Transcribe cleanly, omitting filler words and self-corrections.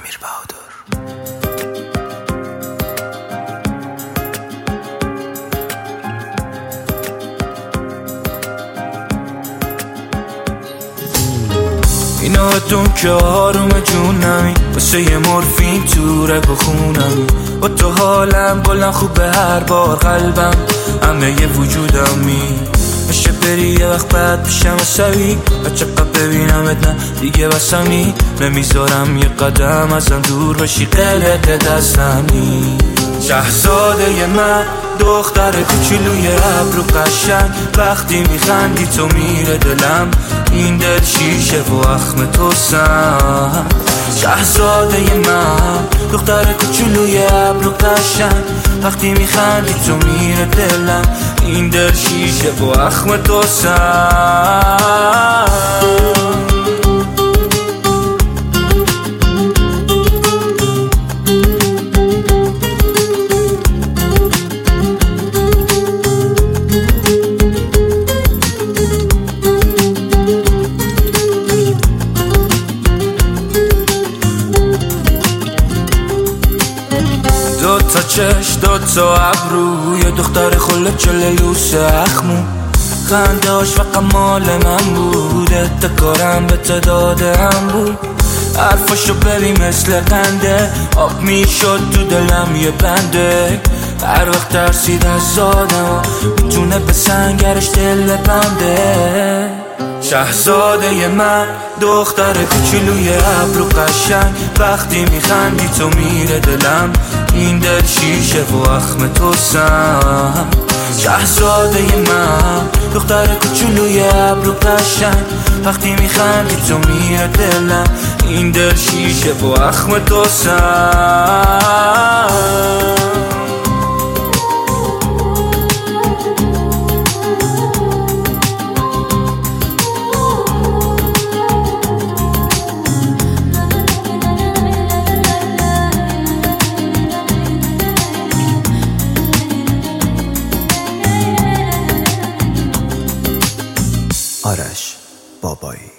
امیر بهادر. اینا دون که آروم جونمی واسه یه مورفین تو رگ و خونمی با تو حالم بلند خوبه هر بار قلبم همه یه وجودمی میشه بری یه وقت بعد پیشم سوی و چقدر ببینمت نه دیگه بسمی نمیذارم یه قدم ازم دور بشی قلق دستمی شهزاده من دختر کوچولوی ابرو قشنگ وقتی میخندی تو میره دلم این دل شیشه و اخم تو سم شهزاده من دختر کوچولوی ابرو قشنگ وقتی میخندی تو میره دلم این دل شیشه و اخم تو سم دو تا چش دو تا ابرو یه دختر خله چله لوس اخمو خنداش فقط مال من بود اتکارم به تعدادم بود حرفاشو بری مثل قنده آب میشد تو دلم یه بنده هر وقت ترسید از آدم میتونه به سنگرش دل بنده شهزاده من دختر کوچولوی ابرو قشنگ وقتی میخندی تو میره دلم این دل شیشه و اخم تو سم شهزاده من دختر کوچولوی ابرو قشنگ وقتی میخندی تو میره دلم این دل شیشه و اخم تو سم آرش بابایی.